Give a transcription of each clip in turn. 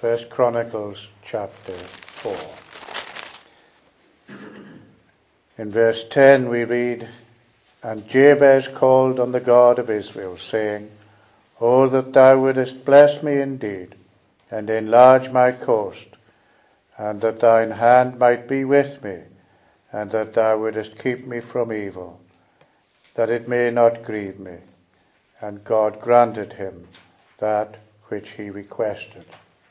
First Chronicles chapter 4. In verse 10 we read, "And Jabez called on the God of Israel, saying, O that thou wouldest bless me indeed, and enlarge my coast, and that thine hand might be with me, and that thou wouldest keep me from evil, that it may not grieve me. And God granted him that which he requested."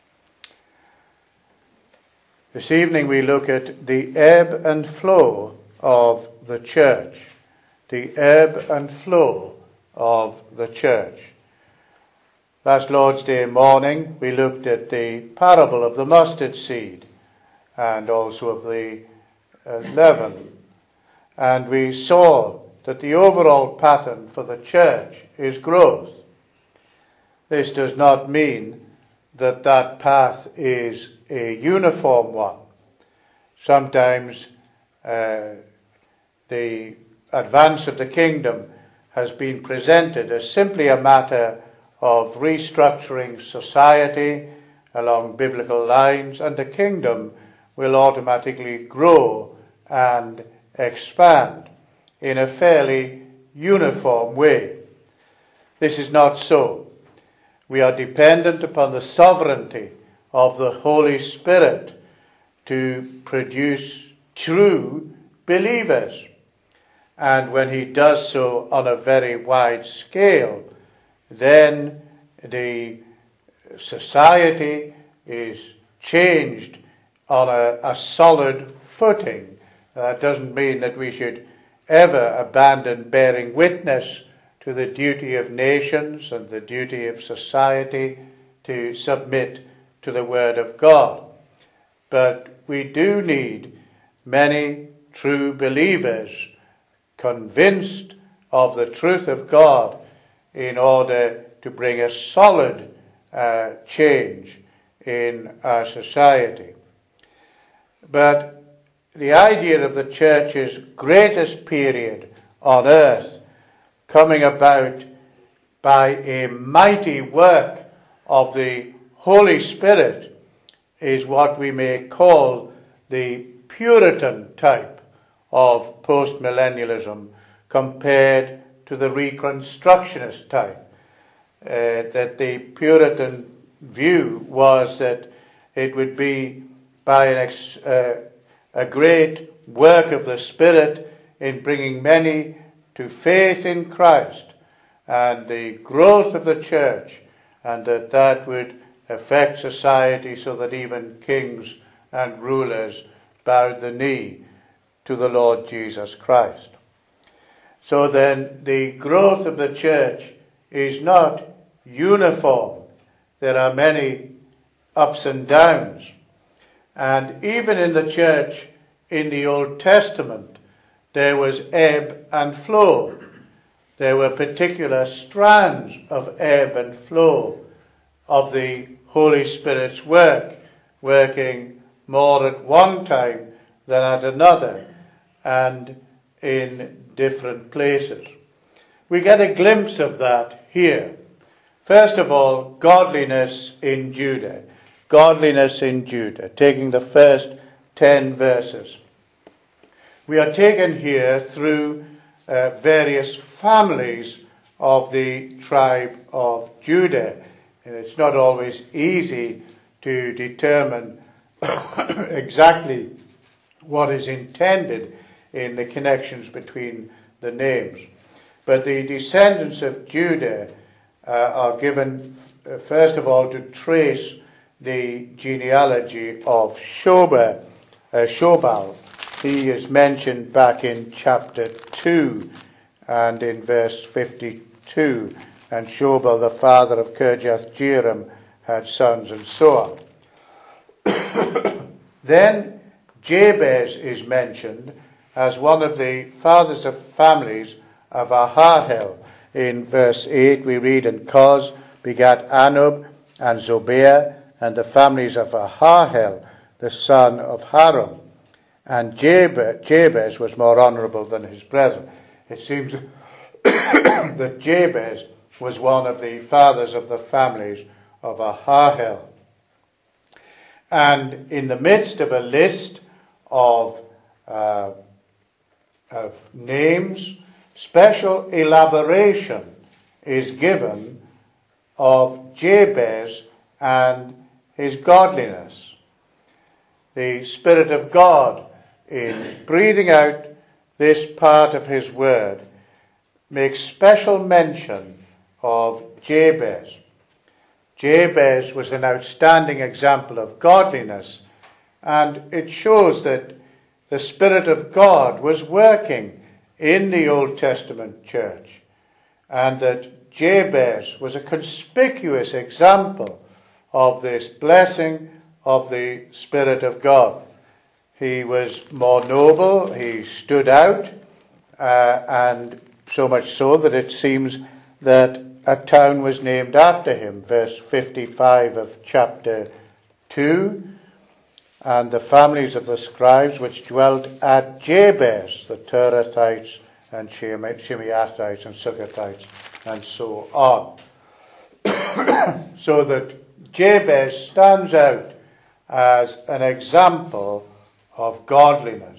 This evening we look at the ebb and flow of the church. The ebb and flow of the church. Last Lord's Day morning we looked at the parable of the mustard seed and also of the leaven. And we saw that the overall pattern for the church is growth. This does not mean that that path is a uniform one. Sometimes the advance of the kingdom has been presented as simply a matter of restructuring society along biblical lines, and the kingdom will automatically grow and expand in a fairly uniform way. This is not so. We are dependent upon the sovereignty of the Holy Spirit to produce true believers. And when he does so on a very wide scale, then the society is changed on a solid footing. That doesn't mean that we should ever abandon bearing witness to the duty of nations and the duty of society to submit to the Word of God. But we do need many true believers convinced of the truth of God in order to bring a solid change in our society. But the idea of the church's greatest period on earth coming about by a mighty work of the Holy Spirit is what we may call the Puritan type of postmillennialism compared to the Reconstructionist type. That the Puritan view was that it would be by a great work of the Spirit in bringing many to faith in Christ and the growth of the church, and that would affect society so that even kings and rulers bowed the knee to the Lord Jesus Christ. So then the growth of the church is not uniform. There are many ups and downs. And even in the church in the Old Testament, there was ebb and flow. There were particular strands of ebb and flow of the Holy Spirit's work, working more at one time than at another, and in different places. We get a glimpse of that here. First of all, godliness in Judah. Godliness in Judah, taking the first 10 verses. We are taken here through various families of the tribe of Judah. And it's not always easy to determine exactly what is intended in the connections between the names. But the descendants of Judah are given, first of all, to trace the genealogy of Shobal. He is mentioned back in chapter 2 and in verse 52. And Shobal, the father of Kirjath-Jearim, had sons, and so on. Then Jabez is mentioned as one of the fathers of families of Ahahel. In verse 8 we read, "And Koz begat Anub and Zobeah, and the families of Ahahel, the son of Harum. And Jabez was more honourable than his brethren." It seems that Jabez was one of the fathers of the families of Ahahel. And in the midst of a list of names, special elaboration is given of Jabez and his godliness. The Spirit of God, in breathing out this part of his word, makes special mention of Jabez. Jabez was an outstanding example of godliness, and it shows that the Spirit of God was working in the Old Testament church, and that Jabez was a conspicuous example of this blessing of the Spirit of God. He was more noble, he stood out, and so much so that it seems that a town was named after him. Verse 55 of chapter 2. And the families of the scribes which dwelt at Jabez, the Terathites and Shimeathites and Succothites, and so on. So that Jabez stands out as an example of godliness.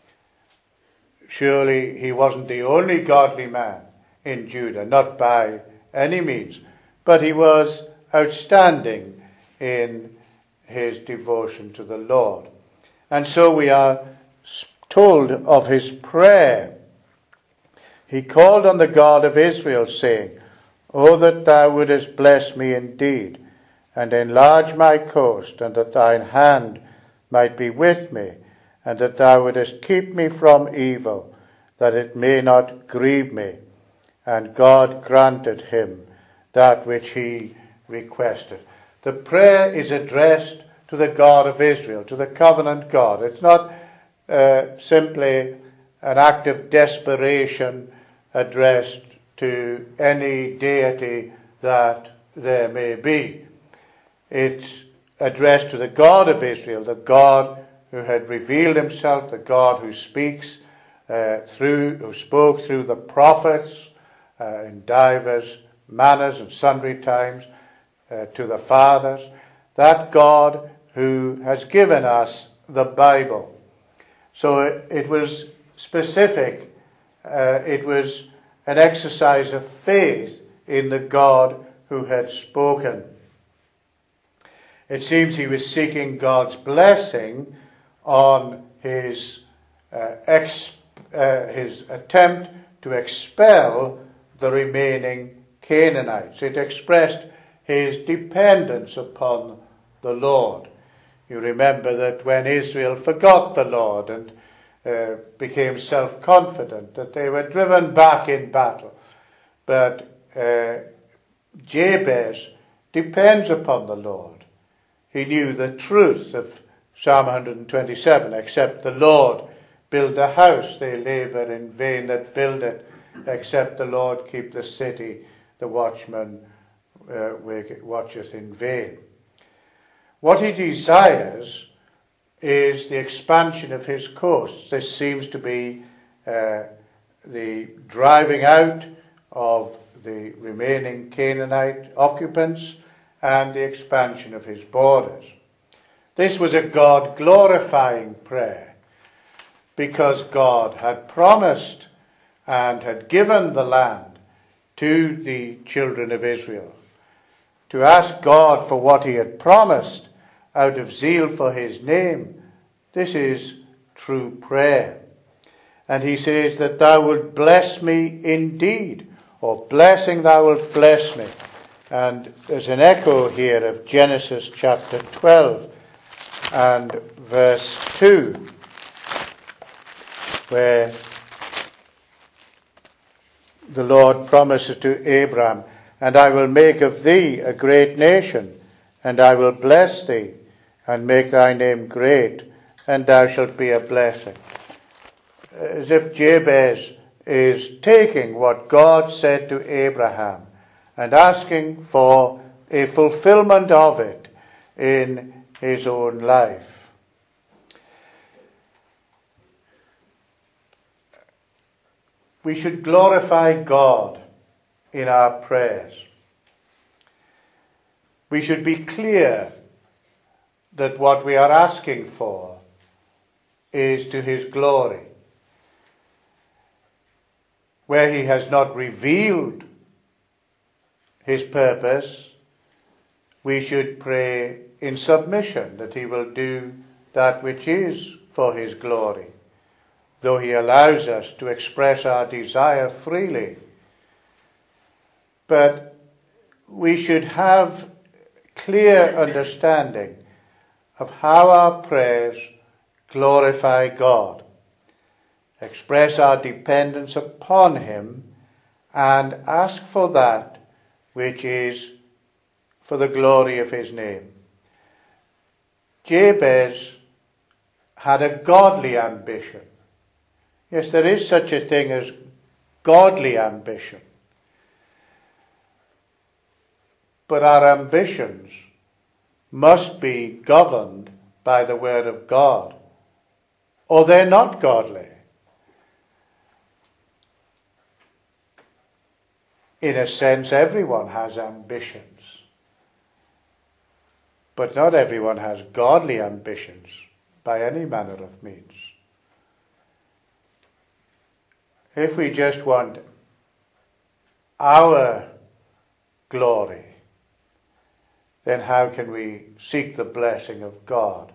Surely he wasn't the only godly man in Judah, not by any means, but he was outstanding in his devotion to the Lord. And so we are told of his prayer. He called on the God of Israel, saying, "O that thou wouldest bless me indeed, and enlarge my coast, and that thine hand might be with me, and that thou wouldest keep me from evil, that it may not grieve me." And God granted him that which he requested. The prayer is addressed to the God of Israel, to the covenant God. It's not simply an act of desperation addressed to any deity that there may be. It's addressed to the God of Israel, the God who had revealed himself, the God who spoke through the prophets in divers manners and sundry times to the fathers, that God who has given us the Bible. So it was specific. It was an exercise of faith in the God who had spoken. It seems he was seeking God's blessing on his attempt to expel the remaining Canaanites. It expressed his dependence upon the Lord. You remember that when Israel forgot the Lord and became self-confident, that they were driven back in battle. But Jabez depends upon the Lord. He knew the truth of Psalm 127, except the Lord build the house, they labor in vain that build it. Except the Lord keep the city, the watchman watcheth in vain. What he desires is the expansion of his coast. This seems to be the driving out of the remaining Canaanite occupants and the expansion of his borders. This was a God-glorifying prayer because God had promised and had given the land to the children of Israel. To ask God for what he had promised out of zeal for his name, this is true prayer. And he says that thou wilt bless me indeed, or blessing thou wilt bless me. And there's an echo here of Genesis chapter 12 and verse 2, where the Lord promises to Abraham, "And I will make of thee a great nation, and I will bless thee, and make thy name great, and thou shalt be a blessing." As if Jabez is taking what God said to Abraham and asking for a fulfillment of it in his own life. We should glorify God in our prayers. We should be clear that what we are asking for is to his glory. Where he has not revealed his purpose, we should pray in submission that he will do that which is for his glory, though he allows us to express our desire freely. But we should have clear understanding of how our prayers glorify God, express our dependence upon him, and ask for that which is for the glory of his name. Jabez had a godly ambition. Yes, there is such a thing as godly ambition. But our ambitions must be governed by the Word of God, or they're not godly. In a sense, everyone has ambitions, but not everyone has godly ambitions by any manner of means. If we just want our glory, then how can we seek the blessing of God?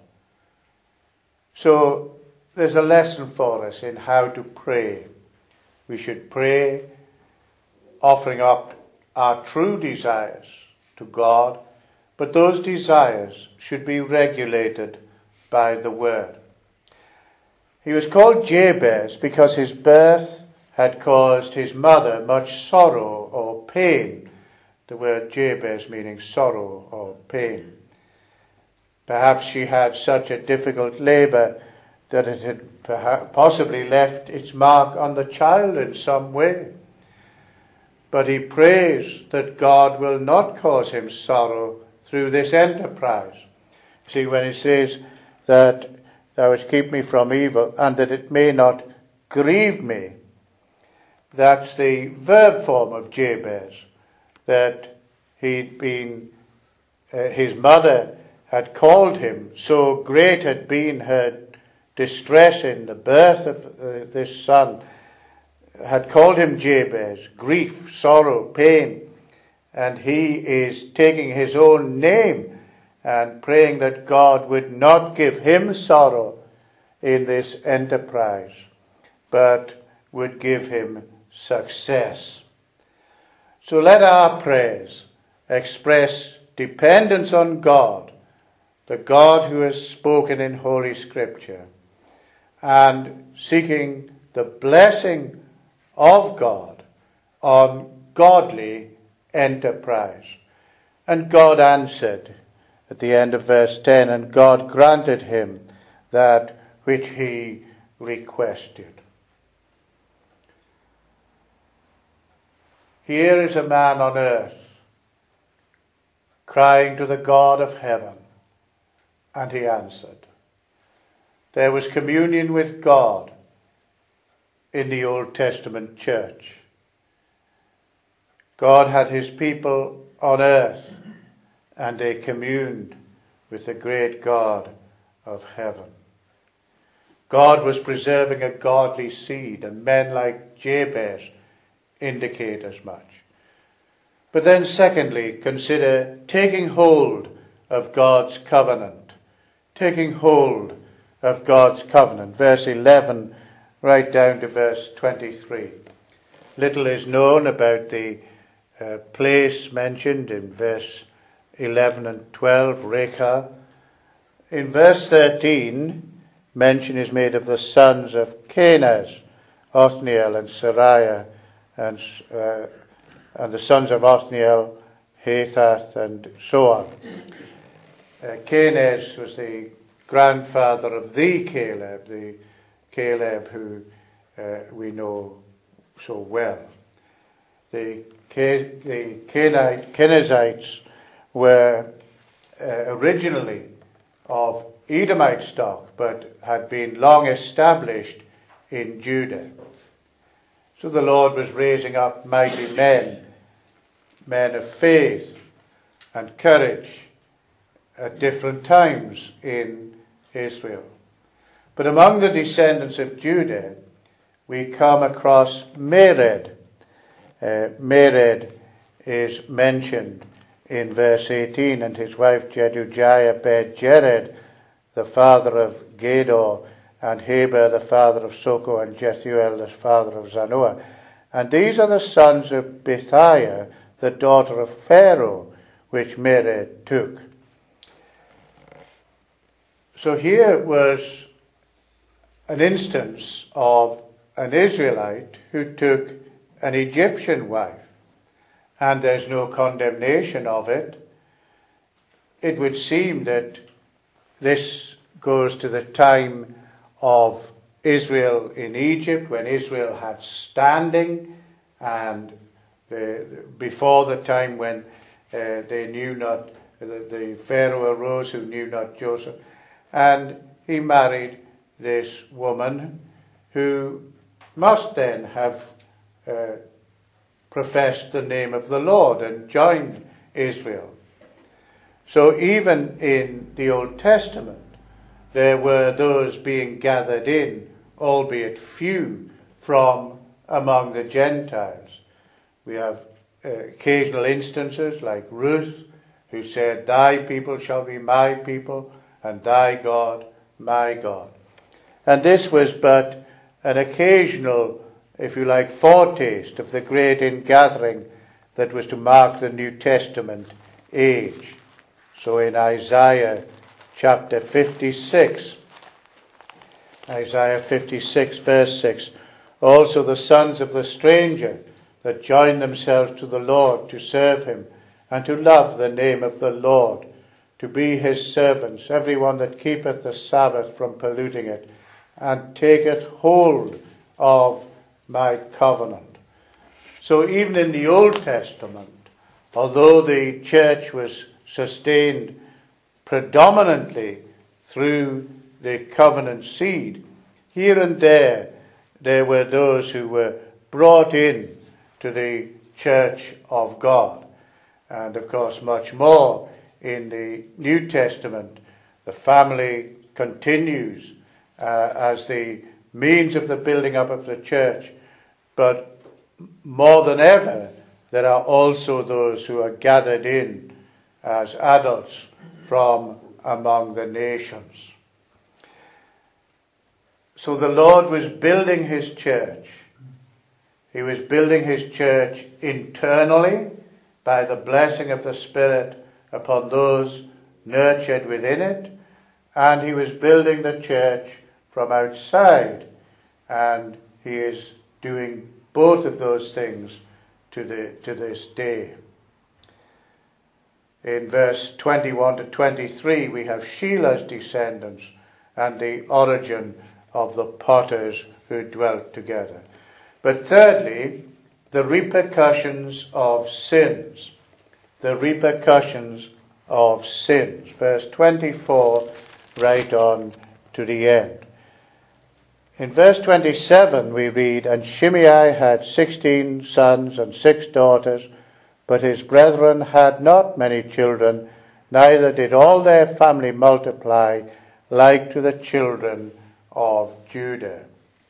So there's a lesson for us in how to pray. We should pray offering up our true desires to God, but those desires should be regulated by the Word. He was called Jabez because his birth had caused his mother much sorrow or pain. The word Jabez meaning sorrow or pain. Perhaps she had such a difficult labour that it had possibly left its mark on the child in some way. But he prays that God will not cause him sorrow through this enterprise. See, when he says that thou wilt keep me from evil and that it may not grieve me, that's the verb form of Jabez, that he'd been, his mother had called him, so great had been her distress in the birth of this son, had called him Jabez, grief, sorrow, pain, and he is taking his own name and praying that God would not give him sorrow in this enterprise, but would give him success. So let our prayers express dependence on God, the God who has spoken in Holy Scripture, and seeking the blessing of God on godly enterprise. And God answered at the end of verse 10, and God granted him that which he requested. Here is a man on earth crying to the God of heaven, and he answered. There was communion with God in the Old Testament church. God had his people on earth, and they communed with the great God of heaven. God was preserving a godly seed, and men like Jabez indicate as much. But then secondly, consider taking hold of God's covenant. Taking hold of God's covenant. Verse 11 right down to verse 23. Little is known about the place mentioned in verse 11 and 12, Rechah. In verse 13, mention is made of the sons of Kenaz, Othniel and Sariah, and the sons of Othniel, Hathath, and so on. Kenaz was the grandfather of the Caleb who we know so well. The Kenizzites were originally of Edomite stock, but had been long established in Judah. So the Lord was raising up mighty men of faith and courage, at different times in Israel. But among the descendants of Judah, we come across Mered. Mered is mentioned in verse 18, and his wife Jedujiah bare Jered, the father of Gedor, and Heber, the father of Soko, and Jethuel, the father of Zanoah. And these are the sons of Bithiah, the daughter of Pharaoh, which Mered took. So here was an instance of an Israelite who took an Egyptian wife, and there's no condemnation of it. It would seem that this goes to the time of Israel in Egypt, when Israel had standing, and before the time when they knew not, the Pharaoh arose who knew not Joseph, and he married this woman who must then have professed the name of the Lord and joined Israel. So even in the Old Testament, there were those being gathered in, albeit few, from among the Gentiles. We have occasional instances like Ruth, who said, "Thy people shall be my people, and thy God my God." And this was but an occasional, if you like, foretaste of the great ingathering that was to mark the New Testament age. So in Isaiah chapter 56, Isaiah 56 verse 6, "Also the sons of the stranger that join themselves to the Lord to serve him and to love the name of the Lord, to be his servants, every one that keepeth the Sabbath from polluting it, and taketh hold of my covenant." So even in the Old Testament, although the church was sustained predominantly through the covenant seed, here and there were those who were brought in to the church of God. And of course much more in the New Testament. The family continues as the means of the building up of the church, but more than ever there are also those who are gathered in as adults from among the nations. So the Lord was building his church. He was building his church internally by the blessing of the Spirit upon those nurtured within it, and he was building the church from outside, and he is doing both of those things to this day. In verse 21 to 23 we have Sheila's descendants and the origin of the potters who dwelt together. But thirdly, the repercussions of sins. The repercussions of sins. Verse 24 right on to the end. In verse 27 we read, "And Shimei had 16 sons and 6 daughters, but his brethren had not many children, neither did all their family multiply like to the children of Judah."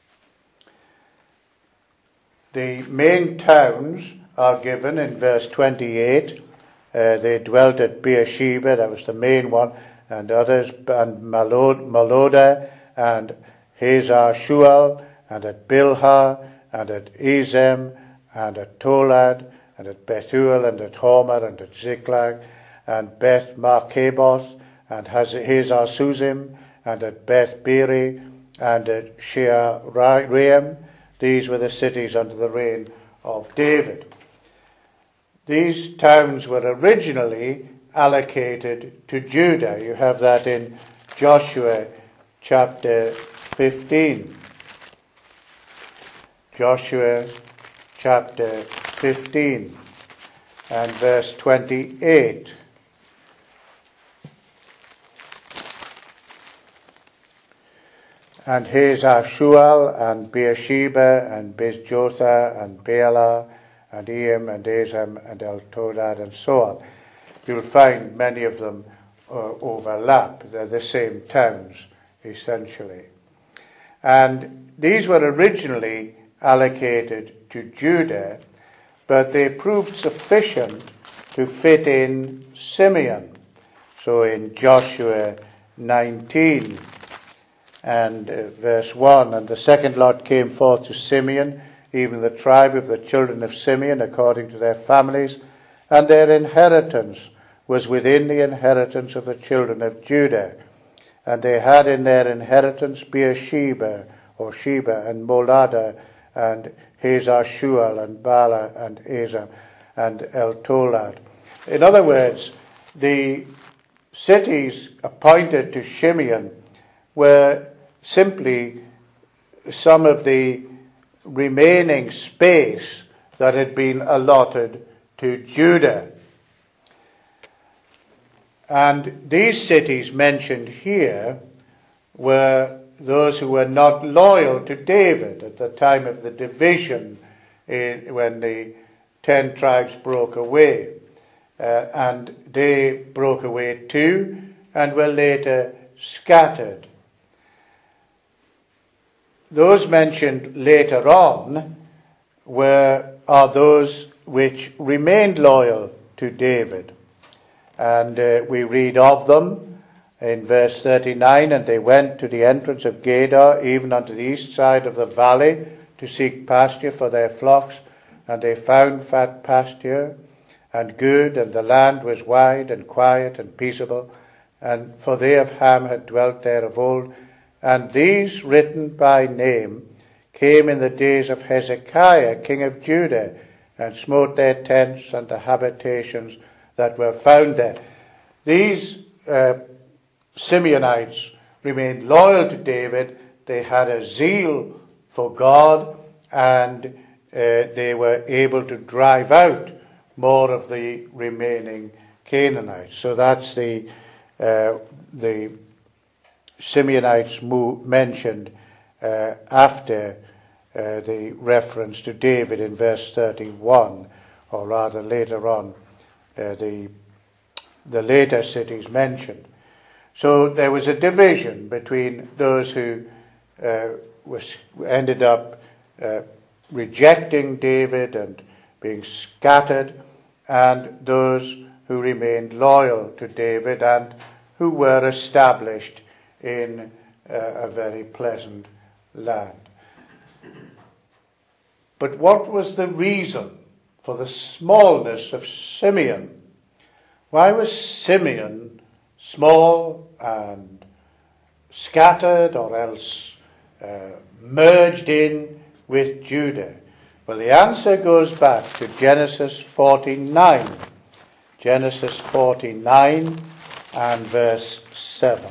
The main towns are given in verse 28. They dwelt at Beersheba, that was the main one, and others, and Maloda, and Hazar Shual, and at Bilhah, and at Ezem, and at Tolad, and at Bethuel, and at Hormah, and at Ziklag, and Beth Markaboth, and Hazar Suzim, and at Beth Beri, and at Shearaim. These were the cities under the reign of David. These towns were originally allocated to Judah. You have that in Joshua chapter 15. Joshua chapter 15 and verse 28. "And Hazar Shual, and Beersheba, and Bezjothah, and Bela, and Eam, and Ezem, and El Todad," and so on. You'll find many of them overlap. They're the same towns, essentially. And these were originally allocated to Judah, but they proved sufficient to fit in Simeon. So in Joshua 19 and verse 1, and the second lot came forth to Simeon, even the tribe of the children of Simeon, according to their families, and their inheritance was within the inheritance of the children of Judah. And they had in their inheritance Beersheba, or Sheba, and Molada, and Hazar-Shual, and Bala, and Azam, and El-Tolad. In other words, the cities appointed to Simeon were simply some of the remaining space that had been allotted to Judah. And these cities mentioned here were those who were not loyal to David at the time of the division when the 10 tribes broke away. And they broke away too and were later scattered. Those mentioned later on are those which remained loyal to David. And we read of them in verse 39, and they went to the entrance of Gedor, even unto the east side of the valley, to seek pasture for their flocks. And they found fat pasture and good, and the land was wide and quiet and peaceable. And for they of Ham had dwelt there of old. And these, written by name, came in the days of Hezekiah, king of Judah, and smote their tents and the habitations that were found there. These Simeonites remained loyal to David. They had a zeal for God, and they were able to drive out more of the remaining Canaanites. So that's the Simeonites mentioned after the reference to David in verse 31, or rather later on, the later cities mentioned. So there was a division between those who ended up rejecting David and being scattered, and those who remained loyal to David and who were established in a very pleasant land. But what was the reason for the smallness of Simeon? Why was Simeon small and scattered, or else merged in with Judah? Well, the answer goes back to Genesis 49. Genesis 49 and verse 7.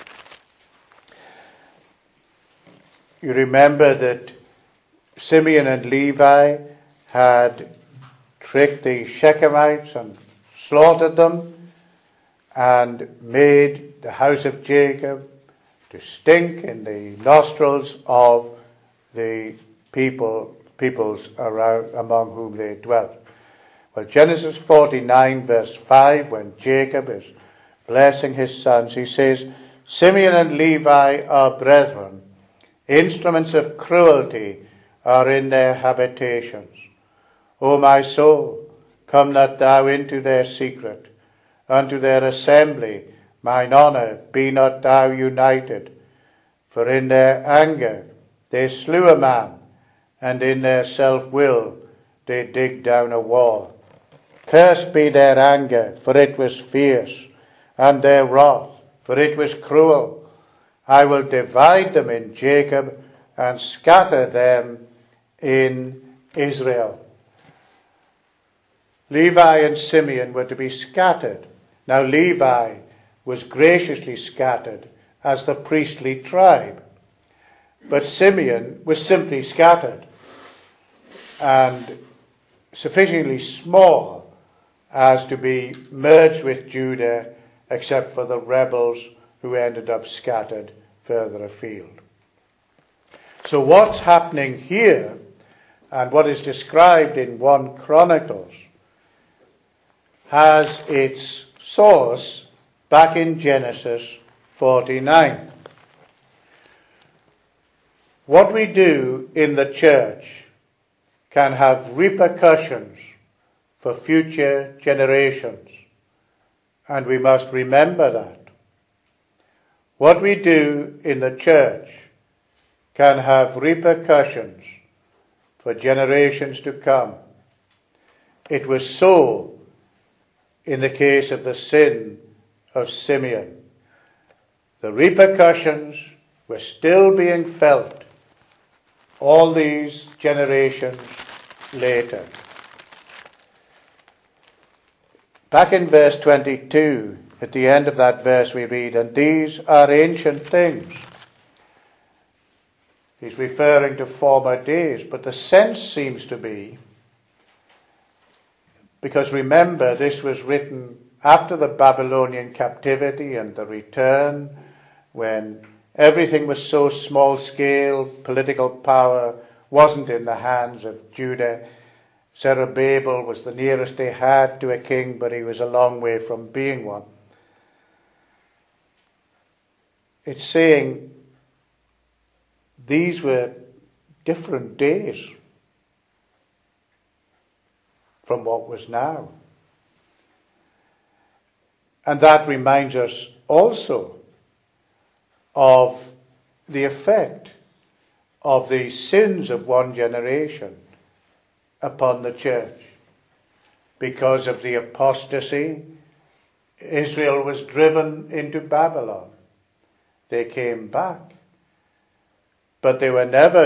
You remember that Simeon and Levi had tricked the Shechemites and slaughtered them, and made the house of Jacob to stink in the nostrils of the peoples around among whom they dwelt. Well, Genesis 49 verse 5, when Jacob is blessing his sons, he says, Simeon and Levi are brethren, instruments of cruelty are in their habitations. O my soul, come not thou into their secret, unto their assembly, mine honour, be not thou united. For in their anger they slew a man, and in their self-will they dig down a wall. Cursed be their anger, for it was fierce, and their wrath, for it was cruel. I will divide them in Jacob, and scatter them in Israel. Levi and Simeon were to be scattered. Now Levi was graciously scattered as the priestly tribe, but Simeon was simply scattered and sufficiently small as to be merged with Judah, except for the rebels who ended up scattered further afield. So what's happening here, and what is described in 1 Chronicles, has its source back in Genesis 49. What we do in the church can have repercussions for future generations, and we must remember that. What we do in the church can have repercussions for generations to come. It was so in the case of the sin of Simeon. The repercussions were still being felt all these generations later. Back in verse 22, at the end of that verse we read, "And these are ancient things." He's referring to former days, but the sense seems to be, because remember, this was written after the Babylonian captivity and the return, when everything was so small scale, political power wasn't in the hands of Judah. Zerubbabel was the nearest they had to a king, but he was a long way from being one. It's saying these were different days from what was now. And that reminds us also of the effect of the sins of one generation upon the church. Because of the apostasy, Israel was driven into Babylon. They came back, but they were never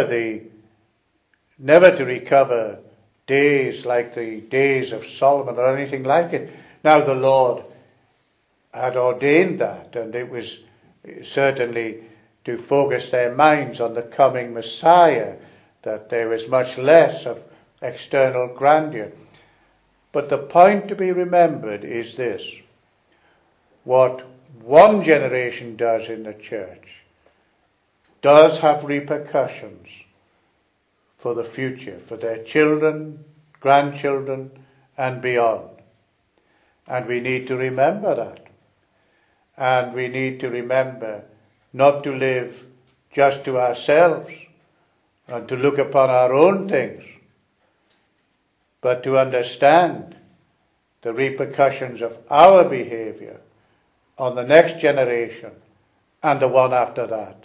to recover days like the days of Solomon or anything like it. Now the Lord had ordained that, and it was certainly to focus their minds on the coming Messiah, that there was much less of external grandeur. But the point to be remembered is this: what one generation does in the church does have repercussions for the future, for their children, grandchildren, and beyond. And we need to remember that. And we need to remember not to live just to ourselves and to look upon our own things, but to understand the repercussions of our behavior on the next generation and the one after that.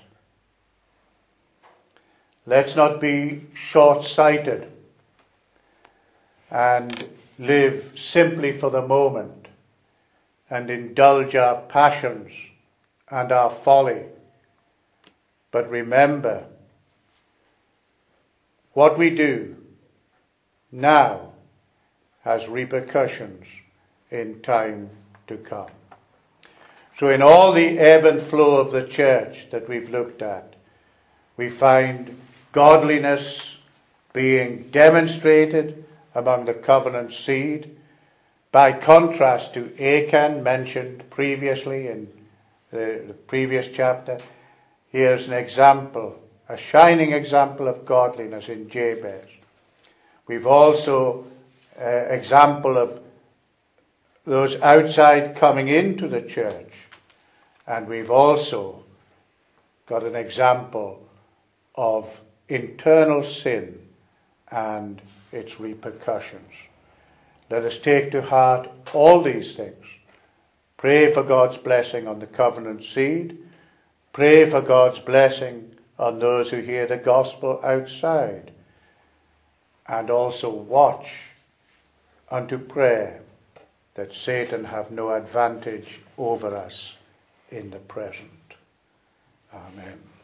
Let's not be short-sighted and live simply for the moment and indulge our passions and our folly. But remember, what we do now has repercussions in time to come. So in all the ebb and flow of the church that we've looked at, we find godliness being demonstrated among the covenant seed, by contrast to Achan, mentioned previously in the previous chapter. Here's an example, a shining example of godliness in Jabez. We've also an example of those outside coming into the church. And we've also got an example of internal sin and its repercussions. Let us take to heart all these things. Pray for God's blessing on the covenant seed. Pray for God's blessing on those who hear the gospel outside. And also watch unto prayer, that Satan have no advantage over us in the present. Amen.